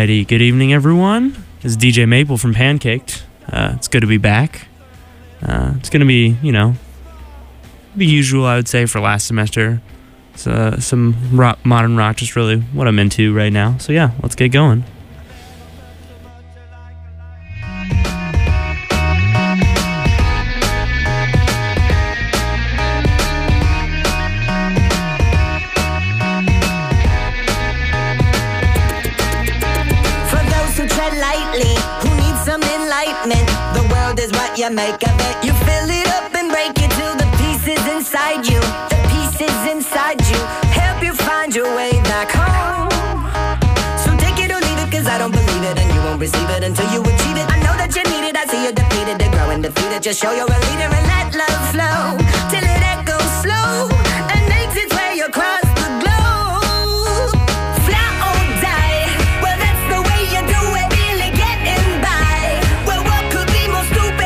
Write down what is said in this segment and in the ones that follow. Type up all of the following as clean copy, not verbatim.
Alrighty, good evening, everyone. This is DJ Maple from Pancaked. It's good to be back. It's going to be, the usual, I would say, for last semester. Some modern rock, just really what I'm into right now. So yeah, let's get going. You make of it, you fill it up and break it till the pieces inside you, help you find your way back home. So take it or leave it, cause I don't believe it, and you won't receive it until you achieve it. I know that you need it, I see you defeated, to grow and defeat it. Just show you're a leader and let love flow till it echoes slow and makes its way across the globe. Fly or die, well that's the way you do it, really getting by. Well, what could be more stupid?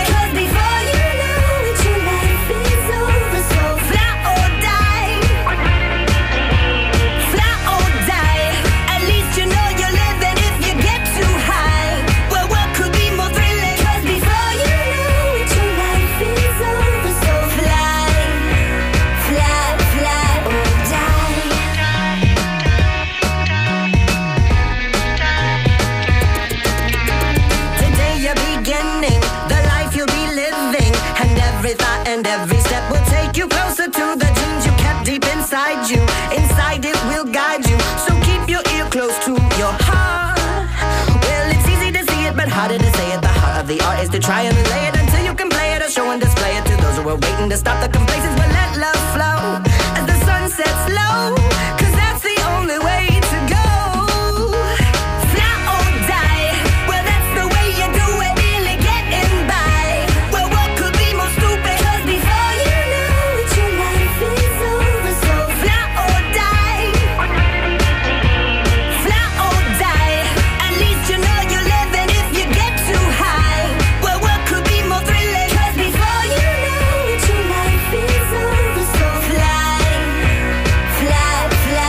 And every step will take you closer to the dreams you kept deep inside you. Inside it will guide you, so keep your ear close to your heart. Well, it's easy to see it, but harder to say it. The heart of the art is to try and relay it until you can play it or show and display it to those who are waiting to stop the complacence. But let love flow as the sun sets low, cause that's the only way to go. Fly or die, well that's the way you do it, really getting by. Well, what could be more stupid? Fly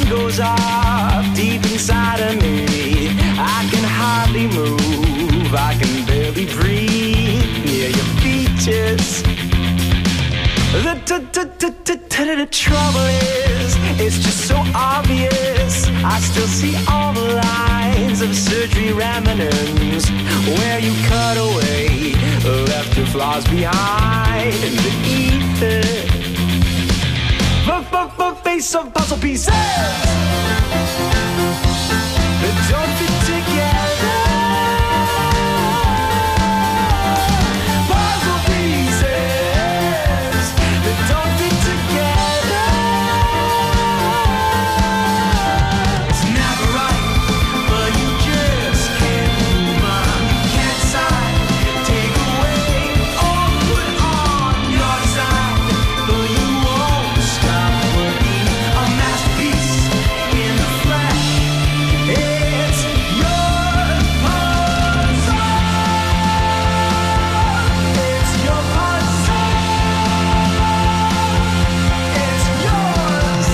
alarm goes off deep inside of me. I can hardly move, I can barely breathe near your beaches. The trouble is, it's just so obvious. I still see all the lines of surgery remnants where you cut away, left your flaws behind in the ether. Face of puzzle pieces that don't fit together. Puzzle pieces that don't fit together. It's never right, but you just can't move on. You can't decide, take away or put on your side, but you won't stop working a masterpiece in the flesh. It's your puzzle. It's your puzzle. It's yours.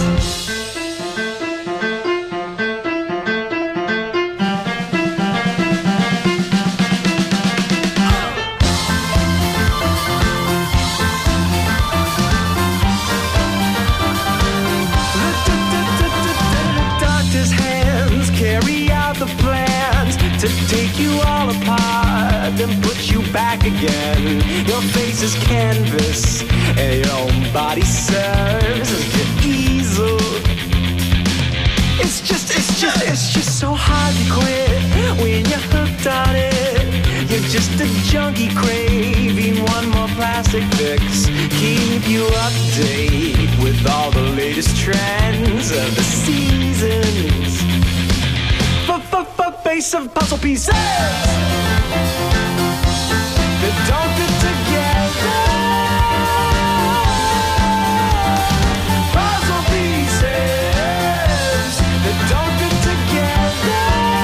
The doctor's hands carry out the plans to take you all apart and put you back again. Your face is canvas and your own body serves as the easel. It's just so hard to quit when you're hooked on it. You're just a junkie craving one more plastic fix. Keep you up to date with all the latest trends of the seasons. Face of puzzle pieces that don't fit together. Puzzle pieces that don't fit together.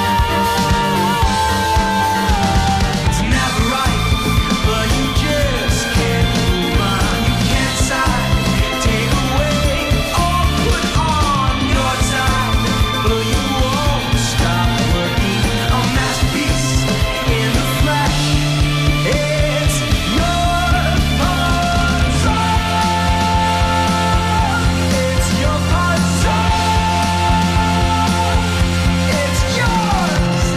It's never right, but you just can't move on. You can't decide, take away or put on your side, but you won't stop working a masterpiece in the flesh. It's your puzzle. It's your puzzle. It's yours.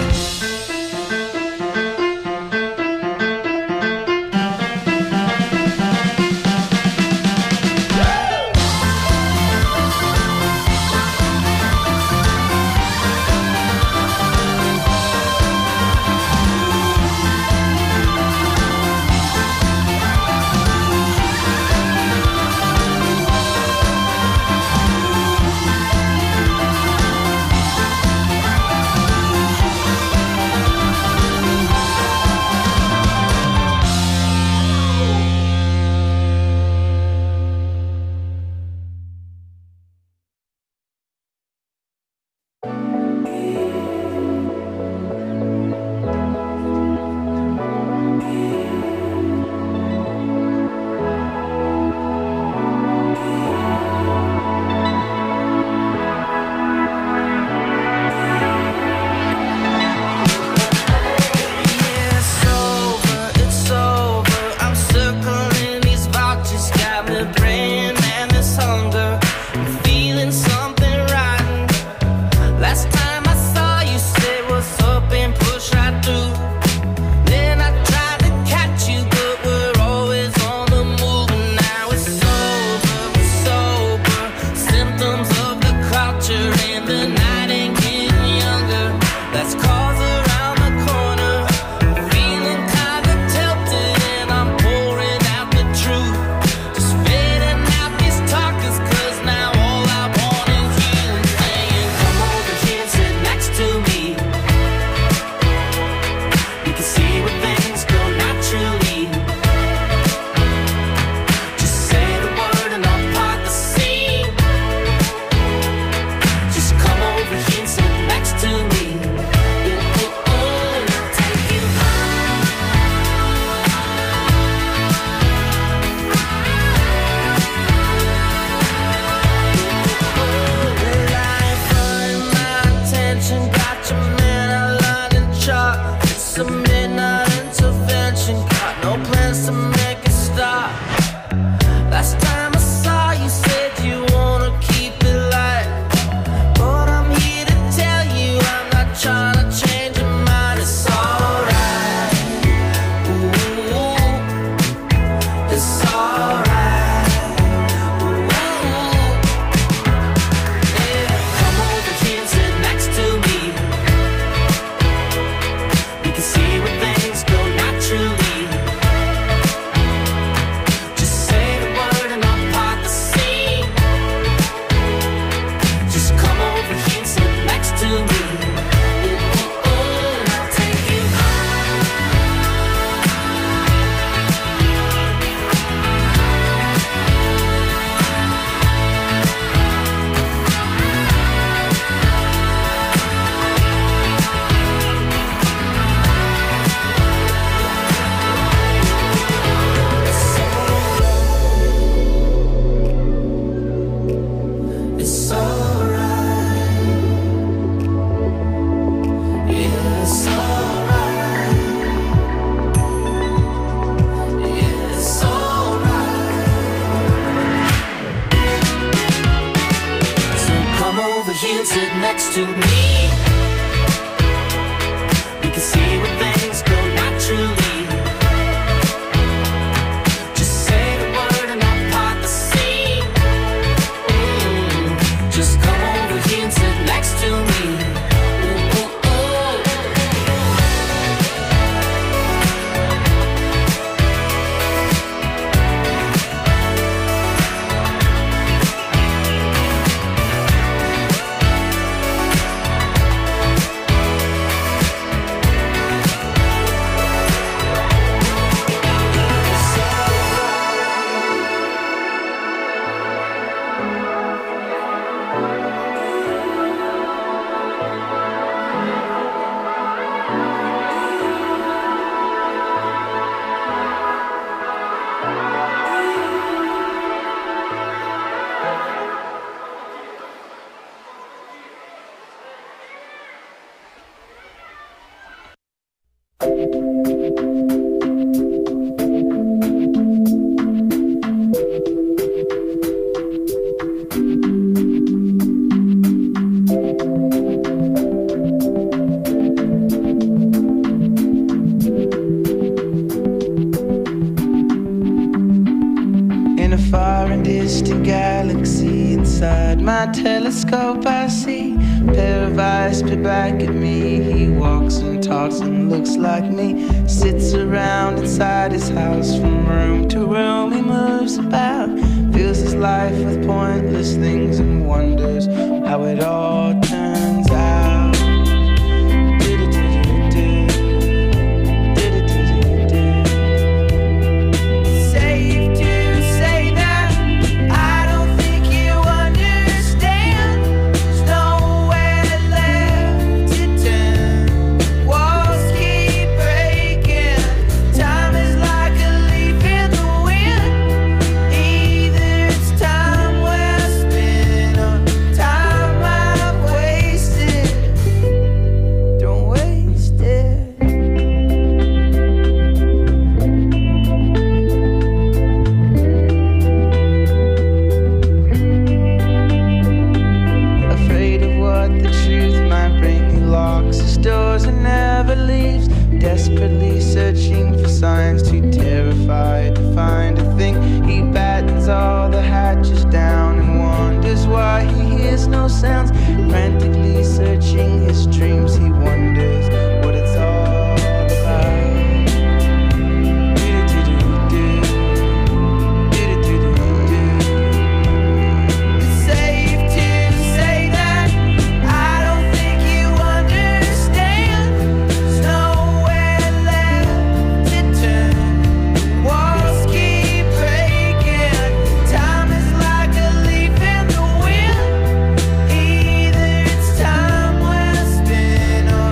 It's over. I'm circling these vultures, got me praying and this hunger. I'm feeling something rotten. Last time I saw you, say what's up and push right through. Then I tried to catch you, but we're always on the move. And now it's sober. Symptoms of the culture, and the night ain't getting younger. That's cause around the corner. Feeling kinda tilted, and I'm pouring out the truth. Just fading out these talkers, 'cause now all I want is you. Saying, come over here, sit next to me. We can see where things go naturally. Just say the word and I'll part the sea. Just come over over here and sit next to me. We can see where things go naturally. Just say the word and I'll part the sea. Just come over here and sit next to me. Telescope, I see a pair of eyes peer back at me. He walks and talks and looks like me. Sits around inside his house from room to room. He moves about, fills his life with pointless things and wonders how it all turns out. Either it's time well spent or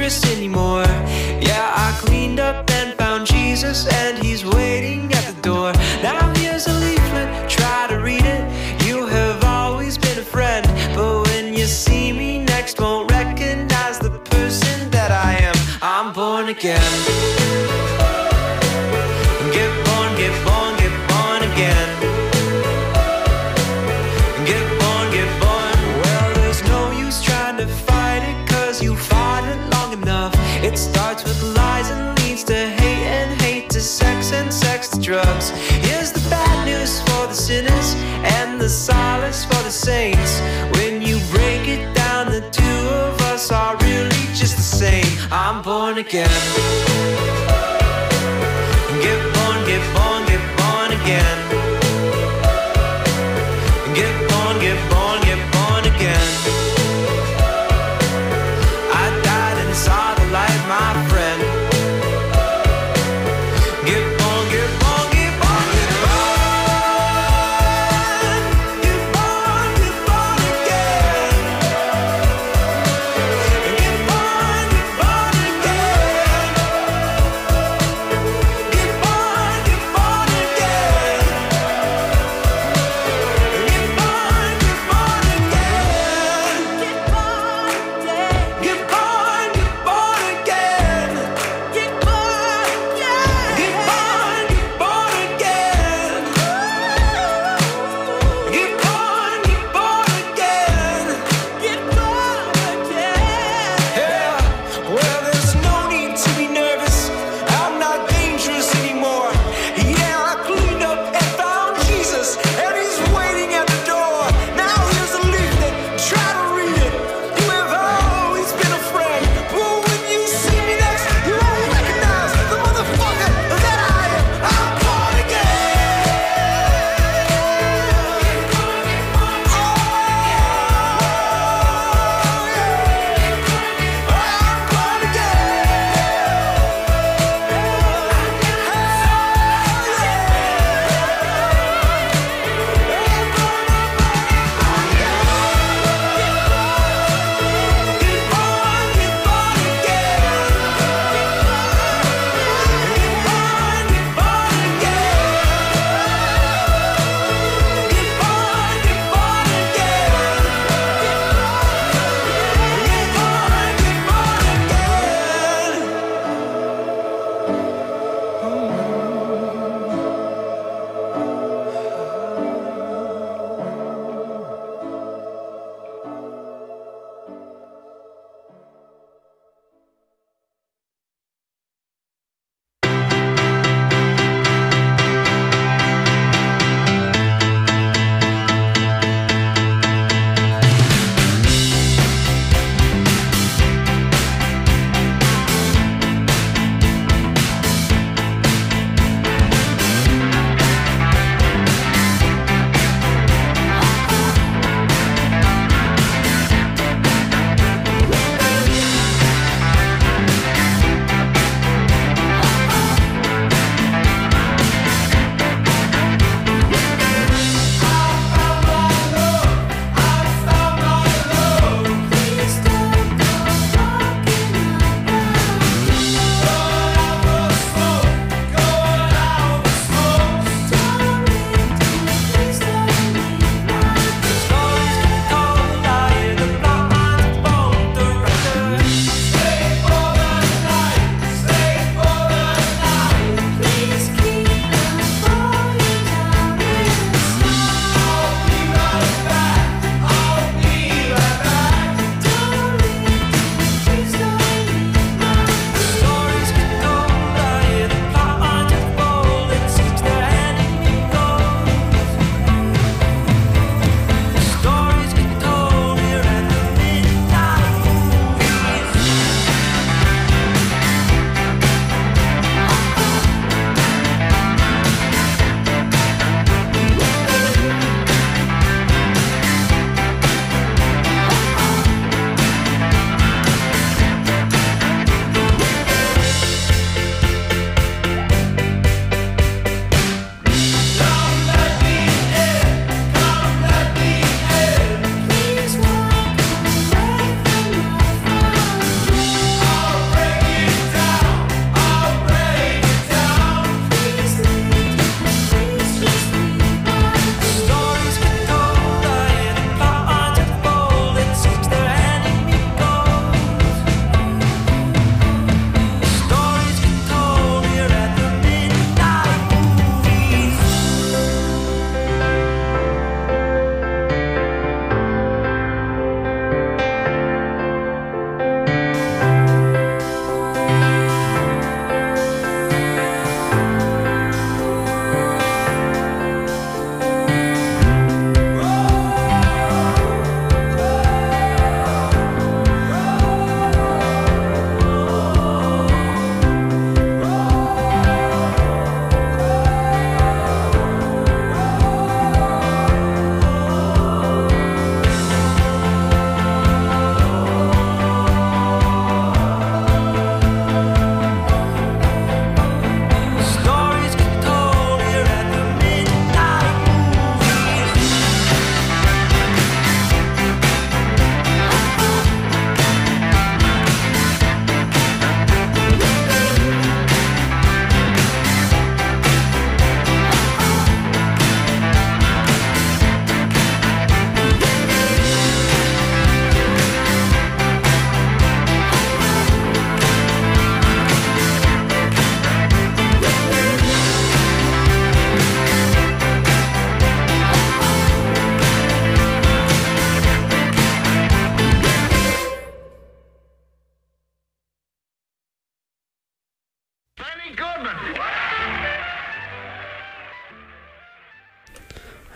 dangerous anymore. Yeah, I cleaned up and found Jesus, and he's waiting at the door. Now here's a leaflet, try to read it. You have always been a friend, but when you see me next, won't recognize the person that I am. I'm born again. Get born, get born, get born again. Get born, get born. Well, there's no use trying to fight it, cause you fought it long enough. It starts with lies and leads to hate, and hate to sex, and sex to drugs. Here's the bad news for the sinners, and the solace for the saints. When you break it down, the two of us are really just the same. I'm born again. Get born, get born, get born again. Get born, get born, get born again. I died and saw the light, my friend. Get born, get born, get born, get born. Get born, get born again. Get born, get born again.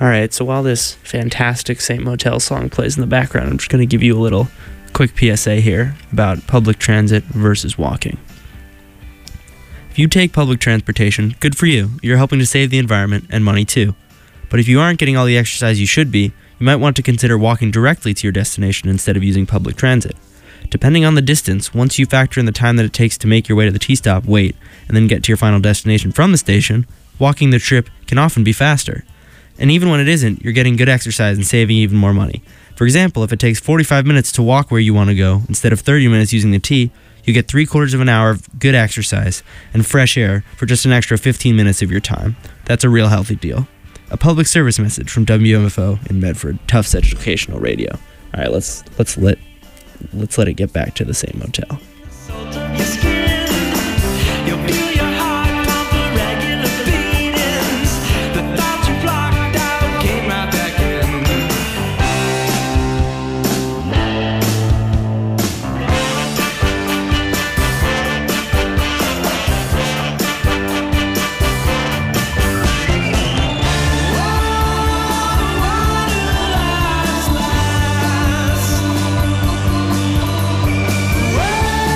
All right, so while this fantastic Saint Motel song plays in the background, I'm just going to give you a little quick PSA here about public transit versus walking. If you take public transportation, good for you. You're helping to save the environment and money too. But if you aren't getting all the exercise you should be, you might want to consider walking directly to your destination instead of using public transit. Depending on the distance, once you factor in the time that it takes to make your way to the T-stop, wait, and then get to your final destination from the station, walking the trip can often be faster. And even when it isn't, you're getting good exercise and saving even more money. For example, if it takes 45 minutes to walk where you want to go, instead of 30 minutes using the T, you get 3/4 of an hour of good exercise and fresh air for just an extra 15 minutes of your time. That's a real healthy deal. A public service message from WMFO in Medford, Tufts Educational Radio. All right, let's let it get back to the Saint Motel. Your skin, you'll feel your heart pump for regular beatings. The thoughts you blocked out came right back in. What do lies last?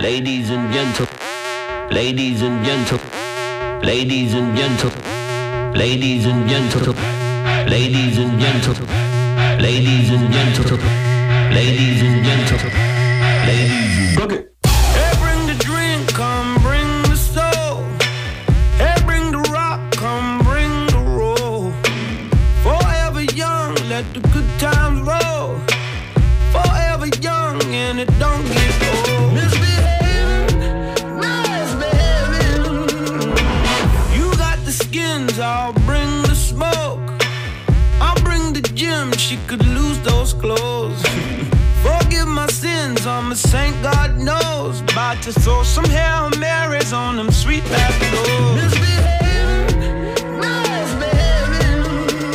ladies and gentle, ladies and gentle, ladies and gentle, ladies and gentle, ladies and gentle, ladies and gentle, ladies and gentle, ladies. Book it. Hey, bring the drink, come bring the soul. Hey, bring the rock, come bring the roll. Forever young, let the good times roll. Forever young and it don't get old. Misbehaving, misbehaving. You got the skins, I'll bring the smoke. I'll bring the gym, she could lose those clothes. Forgive my sins, I'm a saint, God knows. About to throw some Hail Marys on them sweet back doors. Misbehaving, misbehaving.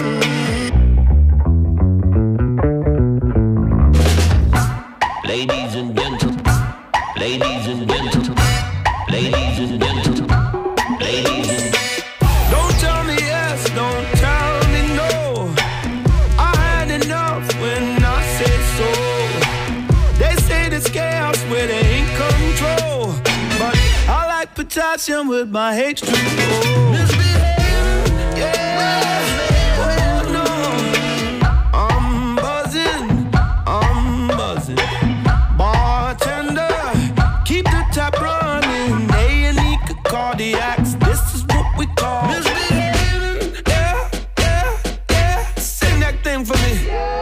Ladies and gentlemen, ladies and gentlemen, ladies and gentlemen, ladies and Don't tell me yes, don't tell me no. I had enough when I say so. They say there's chaos where they ain't control, but I like potassium with my H2O. Misbehaving, yeah. Oh no, I'm buzzing, I'm buzzing. Bartender, keep the tap running. A&E cardiacs, this is what we call misbehaving. Yeah, yeah, yeah. Sing that thing for me.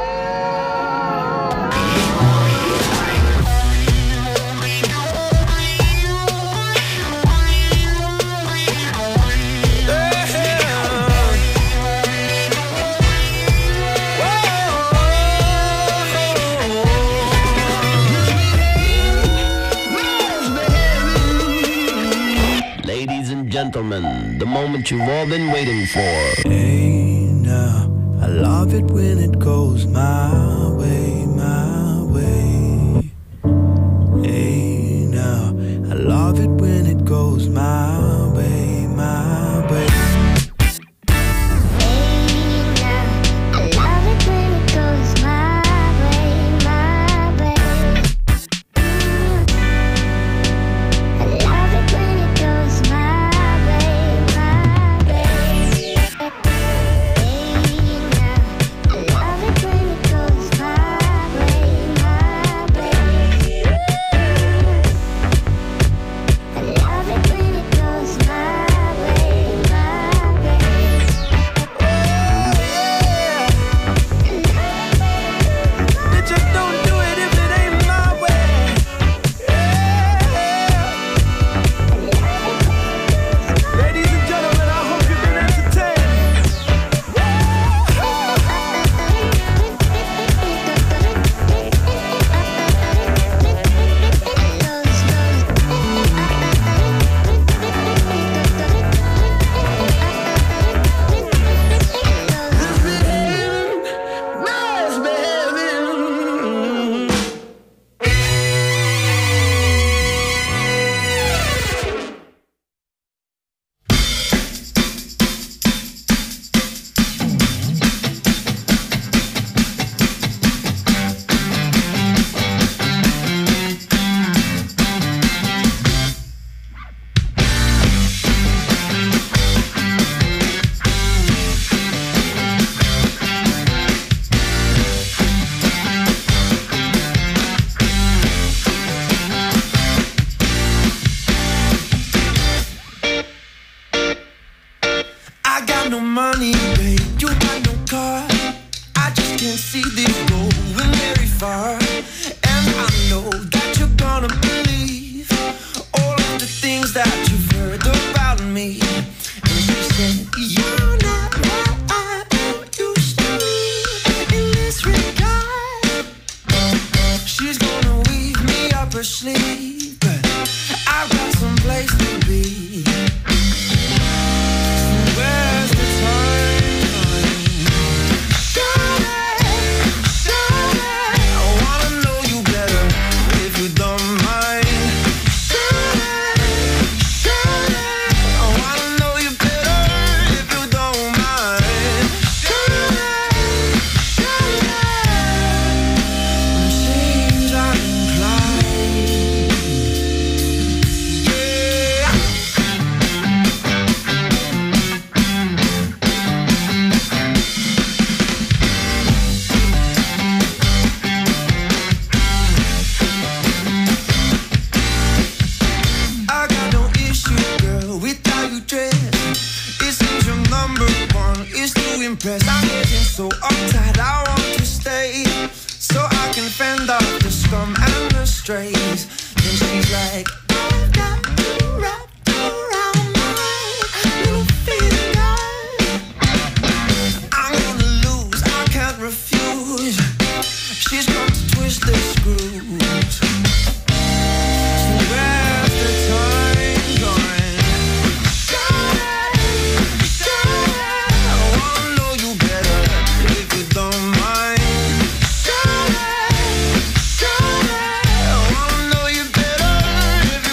ladies and gentlemen, the moment you've all been waiting for. Hey now, I love it when it goes my way, my way. Hey now, I love it when it goes my way, my way. depressed. I'm getting so uptight, I want to stay so I can fend off the scum and the strays. Then she's like, I've got you wrapped around my little finger. I'm gonna lose, I can't refuse. She's come to twist the screws. So where's the time going? I wanna know you better if you don't mind. I wanna know you better if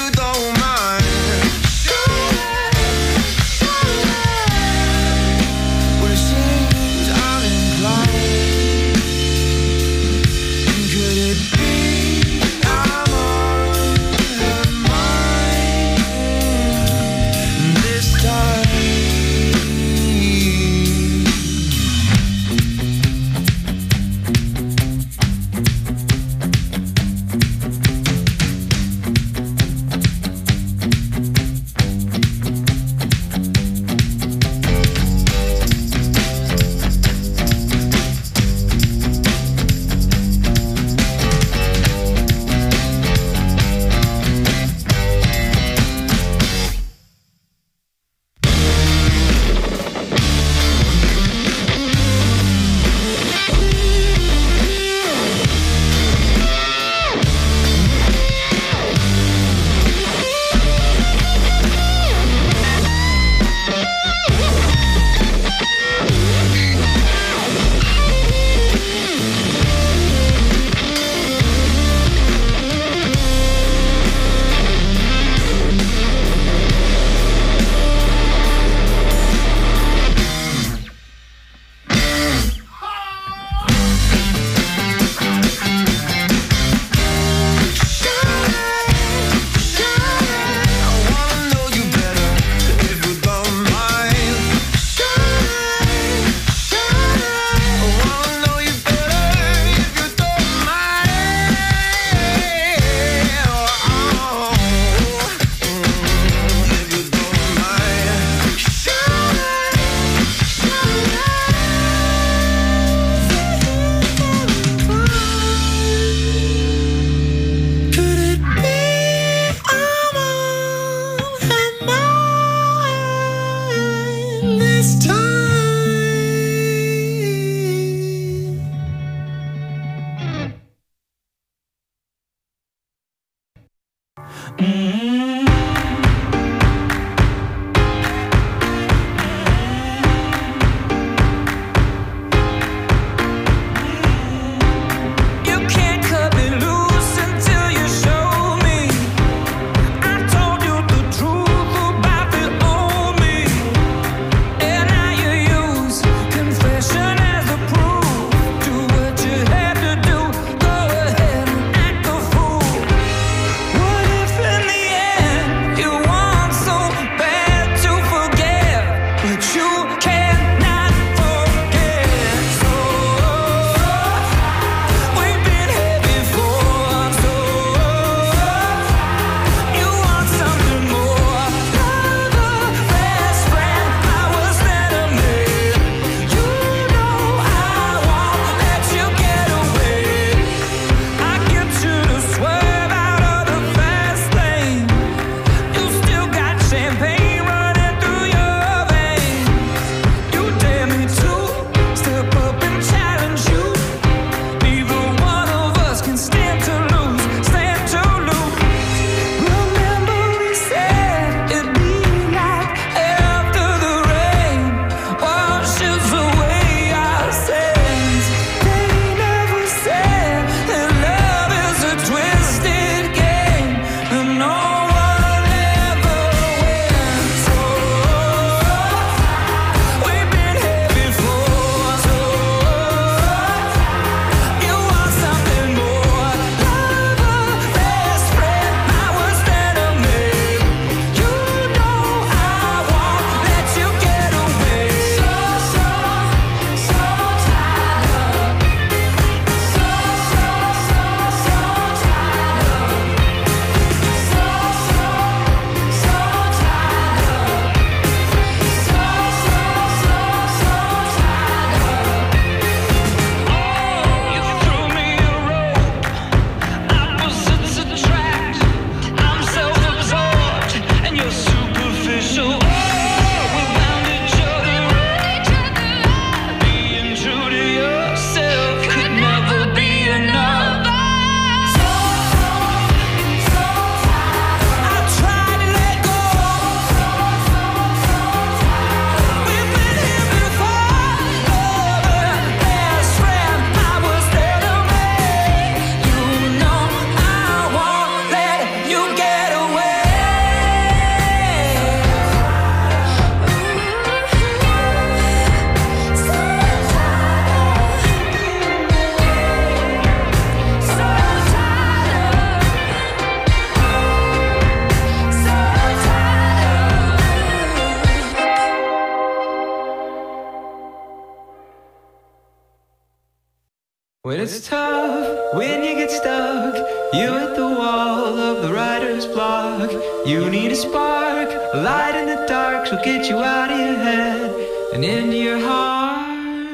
When it's tough, when you get stuck, you hit the wall of the writer's block. You need a spark, a light in the dark, so get you out of your head and into your heart.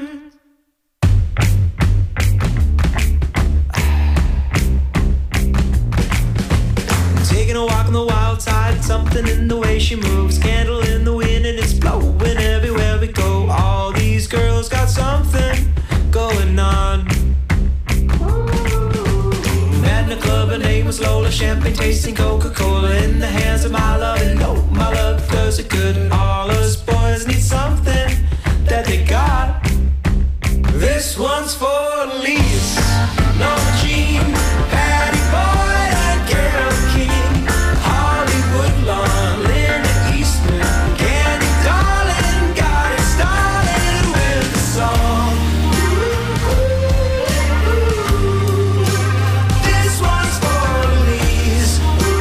Taking a walk on the wild side, something in the way she moves, candle in the wind and it's blowing everywhere we go. All these girls got something going on. Met in a club, her name was Lola, champagne tasting Coca-Cola in the hands of my love. And no, my love does it good. All us boys need something that they got. This one's for Lisa, Norma Jean, Patty Boyd and Carole King, Hollywood Lawn, Linda Eastman, Candy Darling, got it started with a song. This one's for Lisa.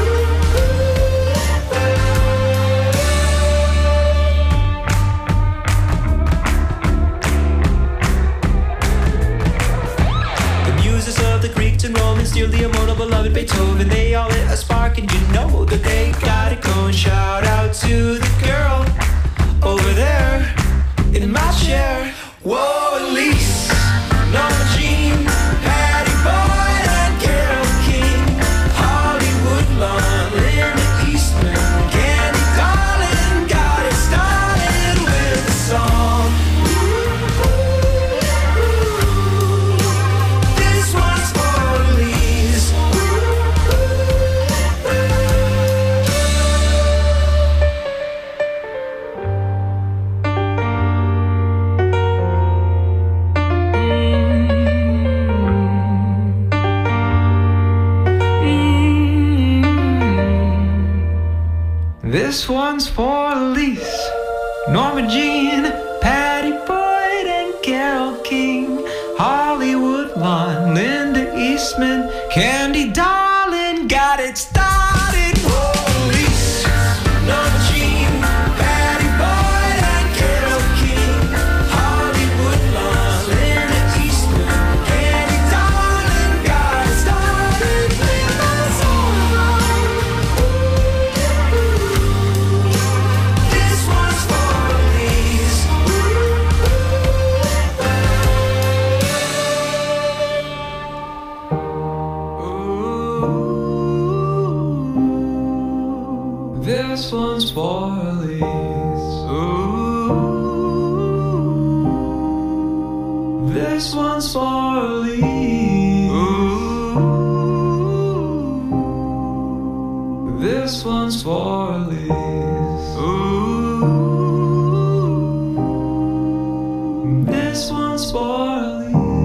The muses of the Greeks and Romans, still the immortal beloved Beethoven, they all lit a spark and you know that they got it going. Shout out to the girl over there in my chair. Whoa, Elise, Norma Jean, Patty Boyd and Carole King, Hollywood Lawn, Linda Eastman, Candy Darling, got it started with a song. This one's for Elise. This one's for Elise, Norma Jean, Patty Boyd and Carole King, Hollywood Lawn, Linda Eastman, Candy Darling, got it started. Whoa, Elise, Norma Jean, Patty Boyd and Carole King, Hollywood Lawn, Linda Eastman, Candy Darling, got it started with my song. This one's for Elise. Ooh, this one's for Elise. Ooh, this one's for Elise. Ooh, this one's for Elise. Ooh, this one's for Elise.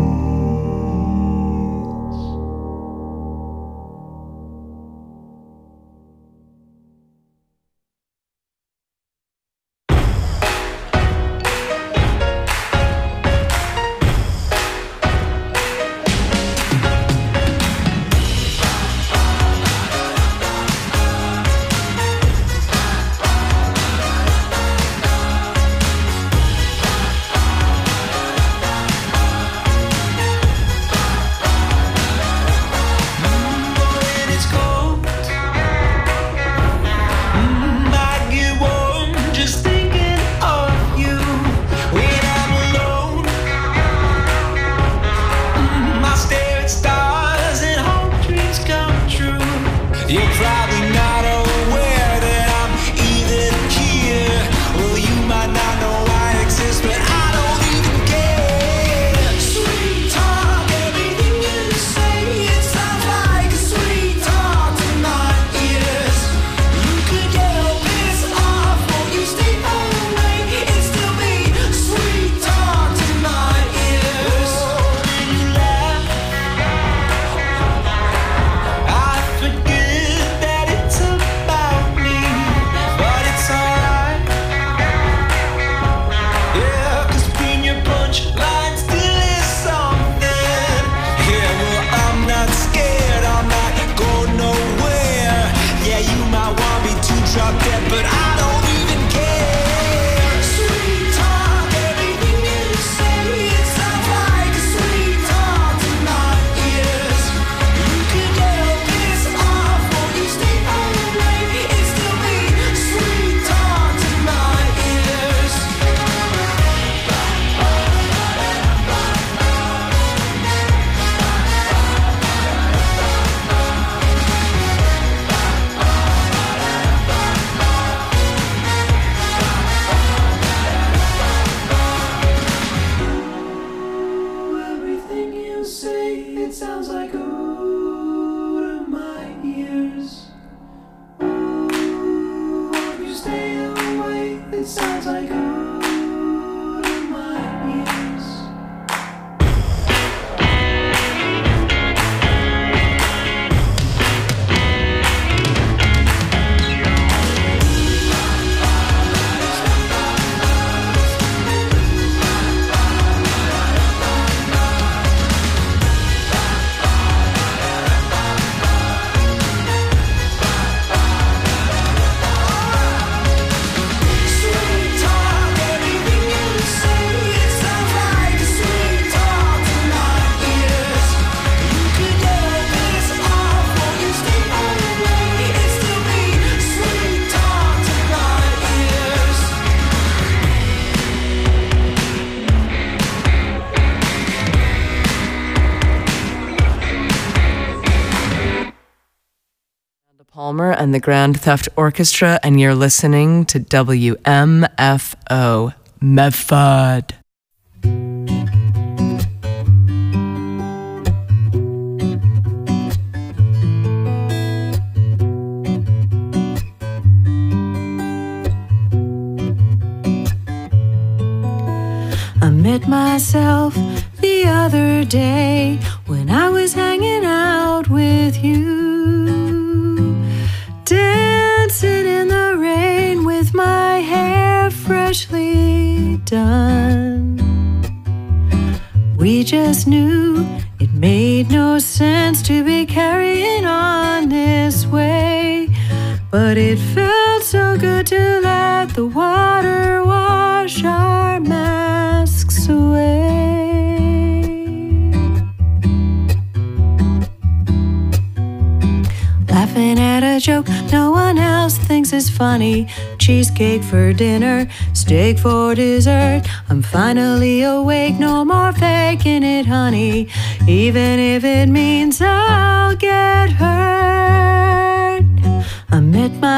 When it's cold, I get warm just thinking of you. When I'm alone, I stare at stars and hope dreams come true. You're probably not aware that I'm even here. Well, you might not know I exist, but I don't even care. Sweet talk, everything you say, it sounds like a sweet talk to my ears. You could get all pissed off, won't you stay away? It's still me, sweet talk to my ears. When you laugh, I forget that it's about me, but it's alright. Yeah, 'cause being your punchline still is something. Yeah, well, I'm not scared, I'm not going nowhere. Yeah, you might want me to drop dead, but I don't even care. Sweet talk, everything you say, it sounds like a sweet talk to Palmer and the Grand Theft Orchestra, and you're listening to WMFO Medford. I met myself the other day when I was hanging out with you, dancing in the rain with my hair freshly done. We just knew it made no sense to be carrying on this way, but it felt so good to let the water wash our masks away. Laughing at a joke no one else thinks is funny. Cheesecake for dinner, steak for dessert. I'm finally awake, no more faking it, honey, even if it means I'll get hurt. I met my